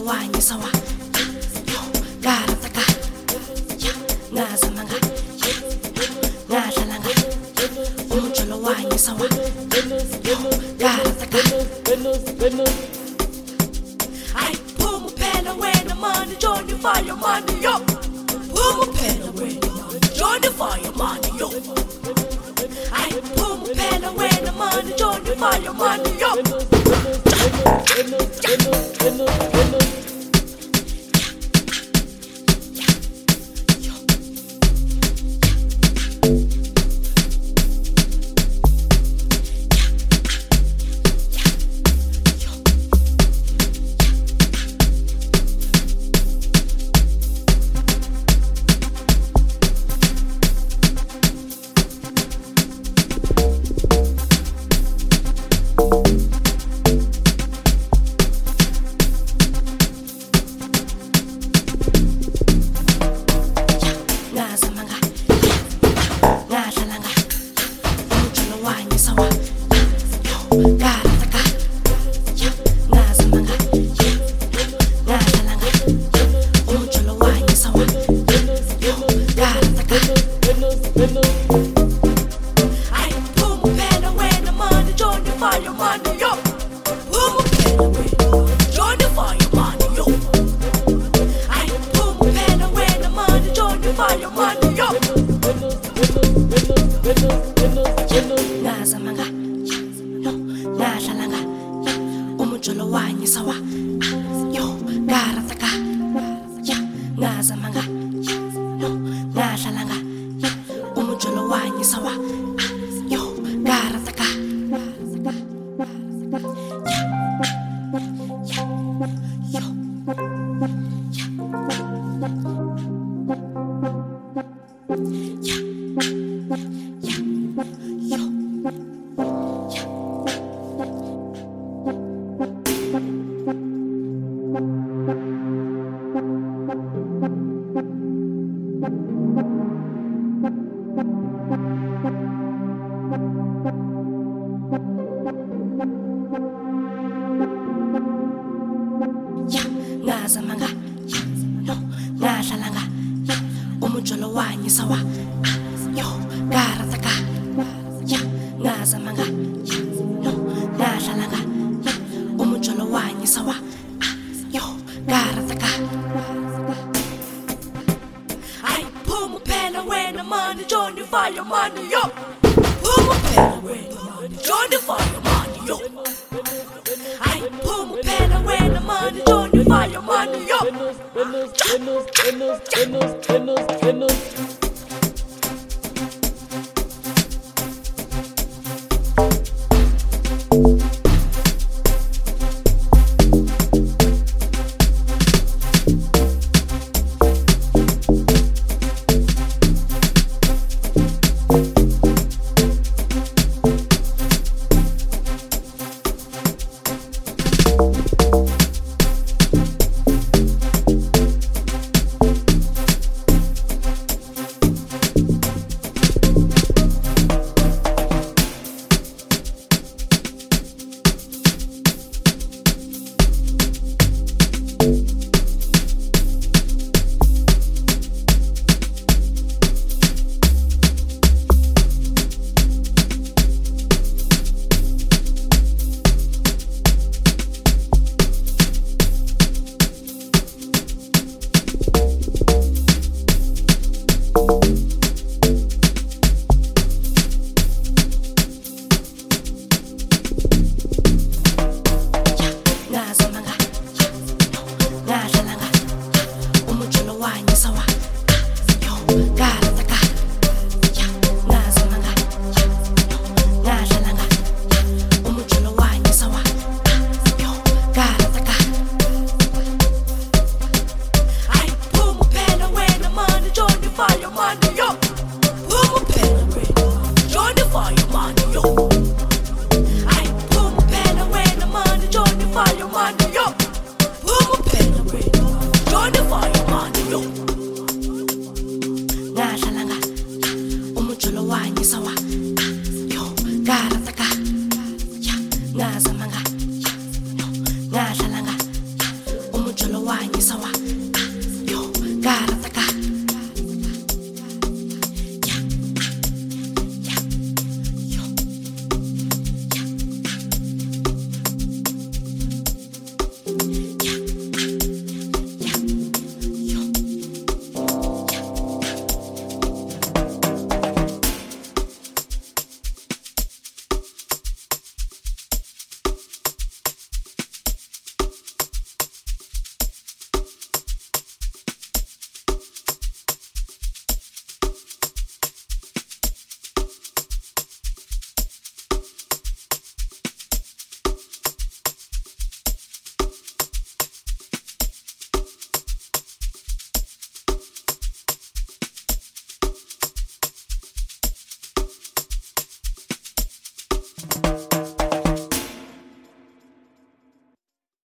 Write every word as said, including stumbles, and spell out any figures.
wanyi sawa yo garataka ngazamanga ngadlalanga umjolo wanyi sawa yo garataka ay phuma phela wena mani join the fire mani yo phuma phela wena mani join the fire mani yo ay phuma phela wena mani join the fire mani yo Ngazamanga yo ngadlalanga umjolo wanyi sawa yo garataka ya ngazamanga yo ngadlalanga umjolo wanyi sawa yo garataka ngazamanga no ngadlalanga umjolo wanyi sawa yo garataka ya ngazamanga no ngadlalanga umjolo wanyi sawa yo garataka ay phuma phela wena mani join the fire mani yo phuma phela wena mani join the fire mani yo ay phuma phela wena mani join the fire mani yo